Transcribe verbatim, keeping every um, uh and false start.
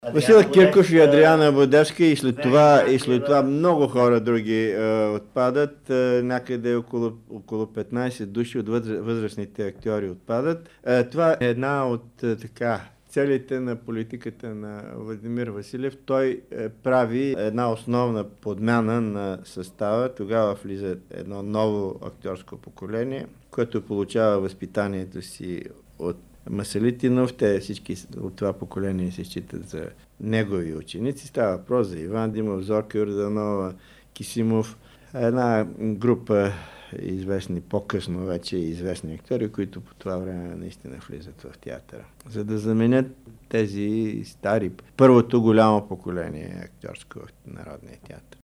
Васил Кирков и Адриана Бодевска и след това, и след това много хора други е, отпадат. Е, някъде около, около петнайсет души от възрастните актьори отпадат. Е, това е една от е, така целите на политиката на Владимир Василев. Той е, прави една основна подмяна на състава. Тогава влиза едно ново актьорско поколение, което получава възпитанието си от Масалитинов. Те всички от това поколение се считат за негови ученици. Става въпрос за Иван Димов, Зорка Йорданова, Кисимов. Една група известни, по-късно вече известни актьори, които по това време наистина влизат в театъра. За да заменят тези стари, първото голямо поколение актьорско в Народния театър.